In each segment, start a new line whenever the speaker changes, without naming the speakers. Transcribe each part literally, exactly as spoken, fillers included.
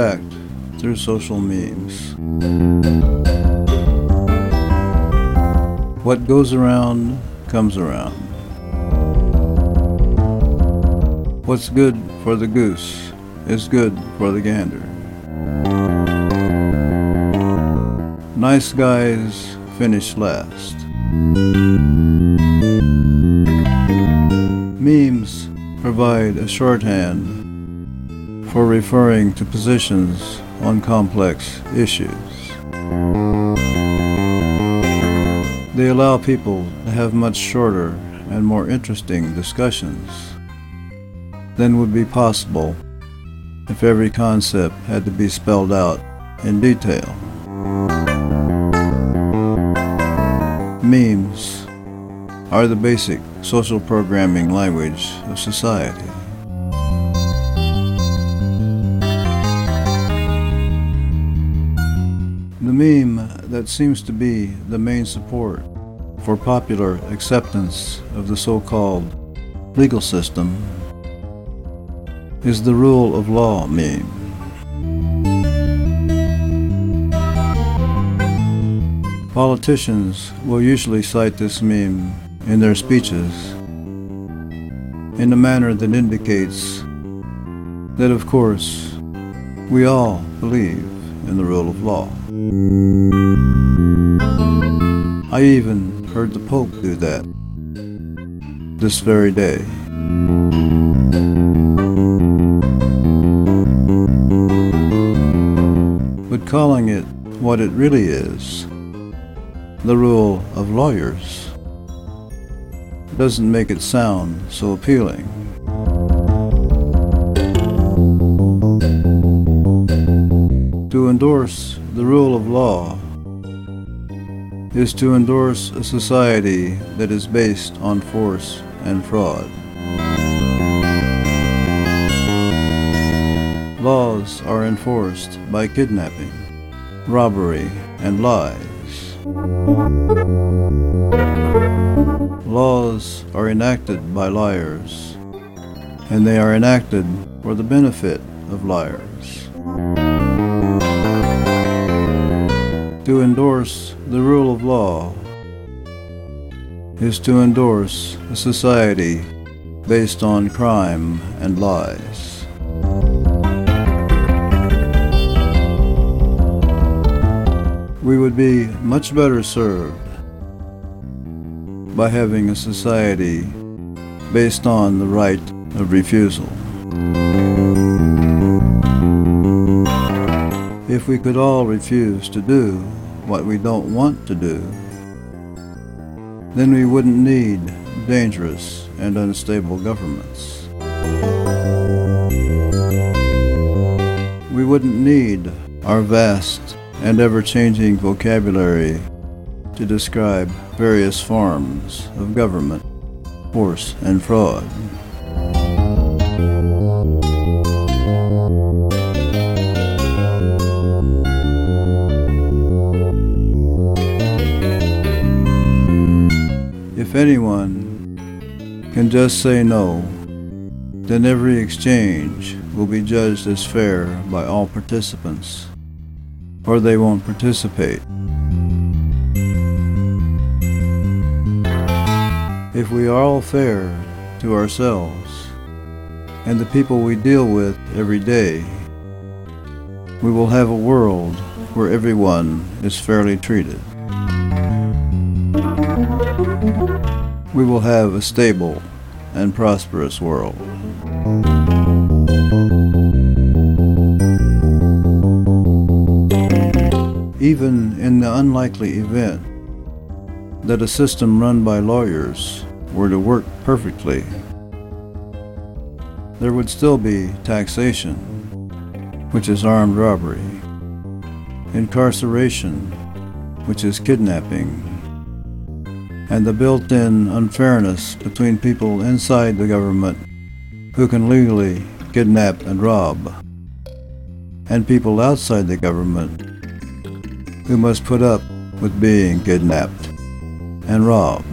interact through social memes. What goes around comes around. What's good for the goose is good for the gander. Nice guys finish last. Memes provide a shorthand for referring to positions on complex issues. They allow people to have much shorter and more interesting discussions than would be possible if every concept had to be spelled out in detail. Memes are the basic social programming language of society. The meme that seems to be the main support for popular acceptance of the so-called legal system is the rule of law meme. Politicians will usually cite this meme in their speeches in a manner that indicates that, of course, we all believe in the rule of law. I even heard the Pope do that this very day. But calling it what it really is, the rule of lawyers, doesn't make it sound so appealing. To endorse the rule of law is to endorse a society that is based on force and fraud. Laws are enforced by kidnapping, robbery, and lies. Laws are enacted by liars, and they are enacted for the benefit of liars. To endorse the rule of law is to endorse a society based on crime and lies. We would be much better served by having a society based on the right of refusal. If we could all refuse to do what we don't want to do, then we wouldn't need dangerous and unstable governments. We wouldn't need our vast and ever-changing vocabulary to describe various forms of government, force, and fraud. If anyone can just say no, then every exchange will be judged as fair by all participants, or they won't participate. If we are all fair to ourselves and the people we deal with every day, we will have a world where everyone is fairly treated. We will have a stable and prosperous world. Even in the unlikely event that a system run by lawyers were to work perfectly, there would still be taxation, which is armed robbery, incarceration, which is kidnapping, and the built-in unfairness between people inside the government who can legally kidnap and rob, and people outside the government who must put up with being kidnapped and robbed.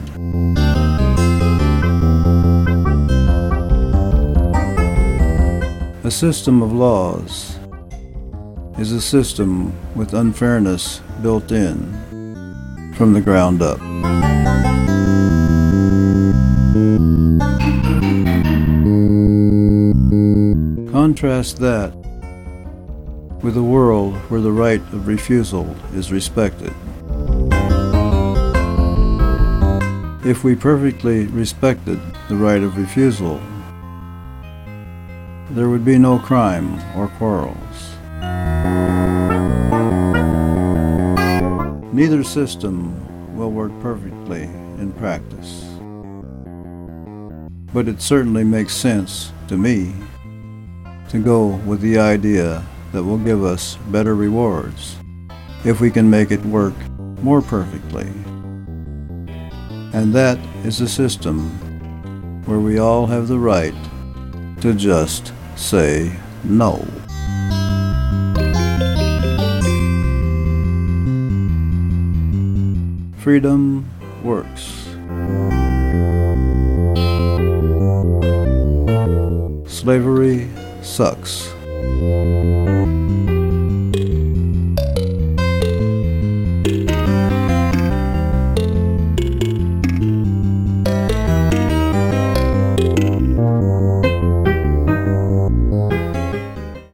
A system of laws is a system with unfairness built in from the ground up. Contrast that with a world where the right of refusal is respected. If we perfectly respected the right of refusal, there would be no crime or quarrels. Neither system will work perfectly in practice, but it certainly makes sense to me to go with the idea that will give us better rewards if we can make it work more perfectly. And that is a system where we all have the right to just say no. Freedom works. Slavery sucks.